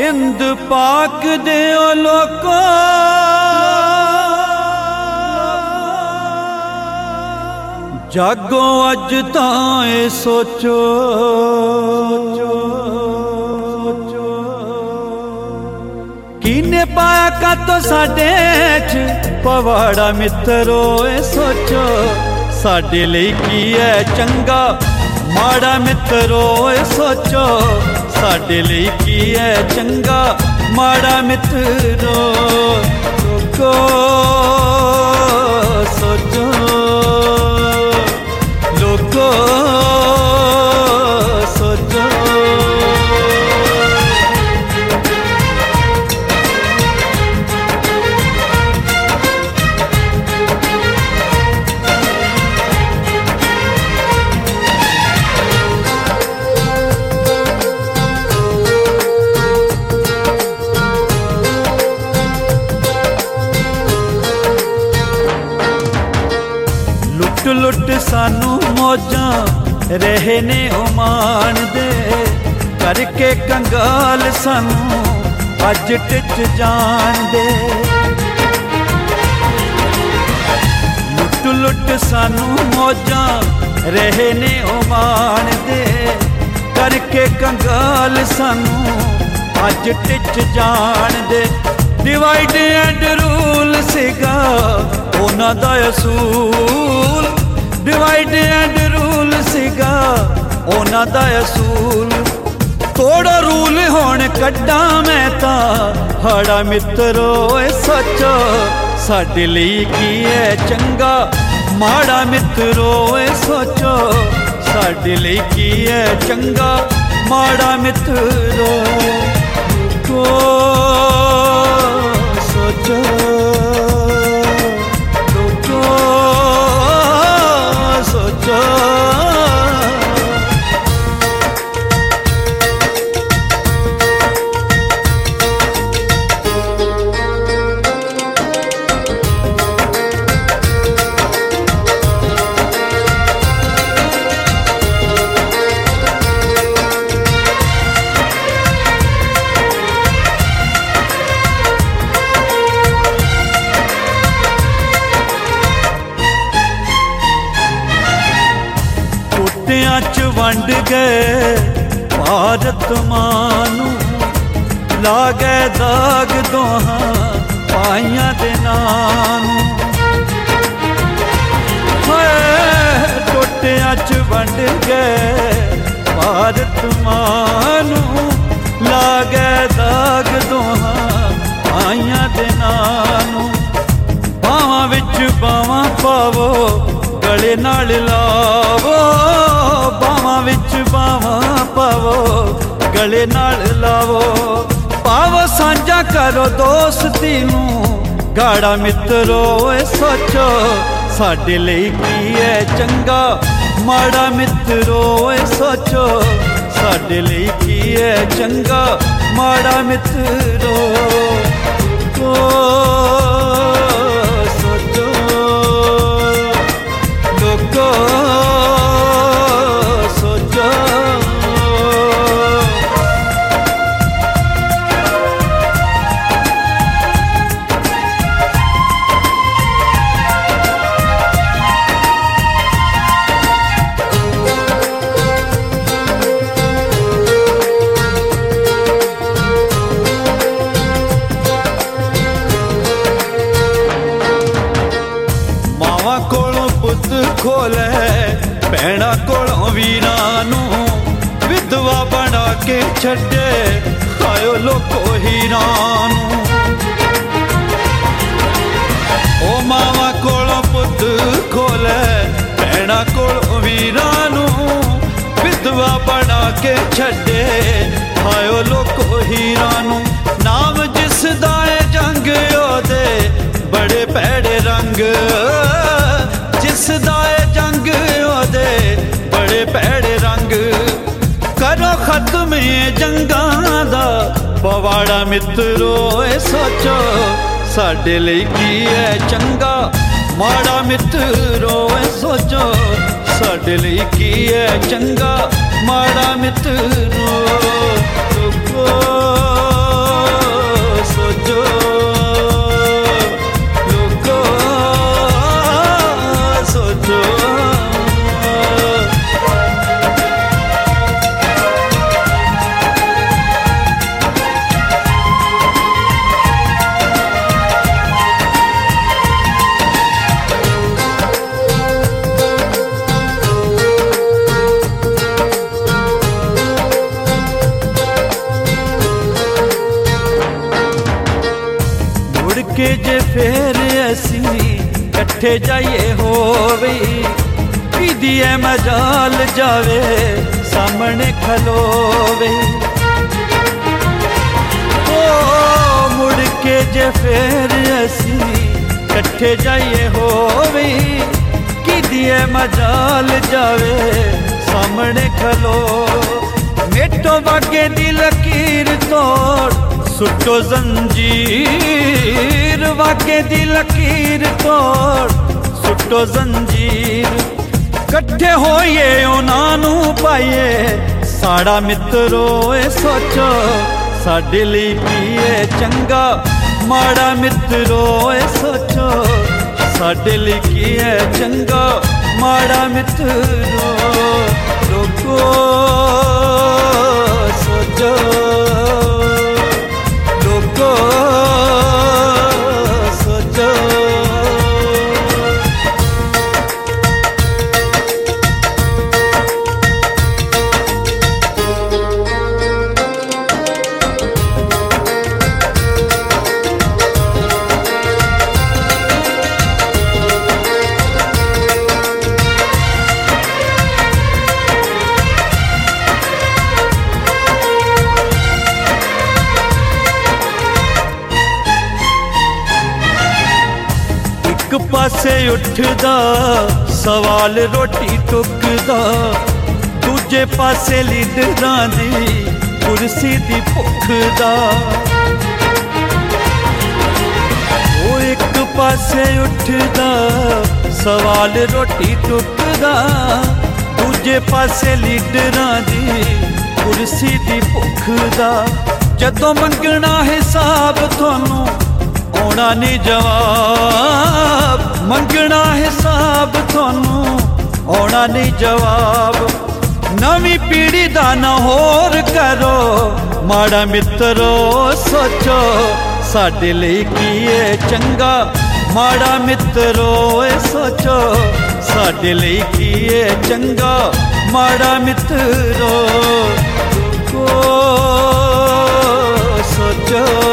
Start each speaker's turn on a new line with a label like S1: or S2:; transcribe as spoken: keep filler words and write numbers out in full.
S1: हिंद पाक दे ओ लोको जागो अज तां सोचो किने पाया का तो साडे च पवाड़ा मित्रो सोचो साडे लई की है चंगा माड़ा मित्रो सोचो साडे लई की है चंगा माड़ा मित्रो लोको सोचो लोको सोचो लुट लुट सानू मौजा रहे ने ओमान दे करके कंगाल सानू अज टिच जान दे लुट लुट सानू मौजा रहे ने ओमान दे करके कंगाल सानू अज टिच जान दे डिवाइड एंड रूल सिगा उन्हां दा असूल डिवाइड एंड रूल सिगा उन्हां दा असूल तोड़ा रूल हुण कड्डा मैं तां हाड़ा मित्रो सोचो साडे लई की है चंगा माड़ा मित्रो सोचो साडे लई की है चंगा माड़ा मित्रो को सोचो च वंड गए भारत मानू ला गए दाग दोहां पाइयां दे नानू टोटियां च वंड गए भारत मानू ला गए दाग दोहां पाइयां दे नानू बावां विच बावां पावो गले नाल लावो बावां विच बावां पावो गले नाल लावो पावो सांझा करो दोस्ती नू गाड़ा मित्रो सोचो साडे लई की है चंगा माड़ा मित्रो सोचो साडे लई की है चंगा माड़ा मित्रो को सोचो लोको खोले भैणा कोलों वीरां नू विधवा बना के छड्डे आयो लोको हीरां नू ओ मावा कोलों पुत खोले भैणा कोलों वीरां नू विधवा बना के छड्डे आयो लोको हीरां नू नाम जिस दा है जंग ओदे बड़े भैड़े रंग जिस दा जंग ओदे बड़े भैड़े रंग करो खत्म जंगां दा पवाड़ा मित्रो सोचो साडे लई की है चंगा माड़ा मित्रो सोचो साडे लई की है चंगा माड़ा मित्रो। सोचो लोगो सोचो। के जे फेर असी कट्ठे जाइए होवे पीदिए मजाल जावे सामने खलोवे। ओ मुड़ के जे फेर असी कट्ठे जाइए होवे पीदिए मजाल जावे सामने खलो। मेटो बागे दी लकीर तोड़ सुटो जंजीर वाके दी लकीर तोड़ सुटो जंजीर। कट्ठे होइए उन्हां पाइए साड़ा मित्रो ए सोचो साडे लई की है चंगा माड़ा मित्रो ए सोचो साडे लई की है चंगा माड़ा मित्रो। लोगो सोचो एक पासे उठदा सवाल रोटी टुकदा दूजे पासे लीडरां दी कुर्सी दी भुख दा। ओ एक पासे उठदा सवाल रोटी टुकदा दूजे पासे लीडरां दी कुर्सी दी भुख दा। जदों मंगना हिसाब थानू आउणा नहीं जवाब मंगना हिसाब थानू आउणा नहीं जवाब। नवी पीढ़ी दा ना होर करो माड़ा मित्रो सोचो साडे लई की है चंगा माड़ा मित्रो ए सोचो साडे लई की है चंगा माड़ा मित्रो। सोचो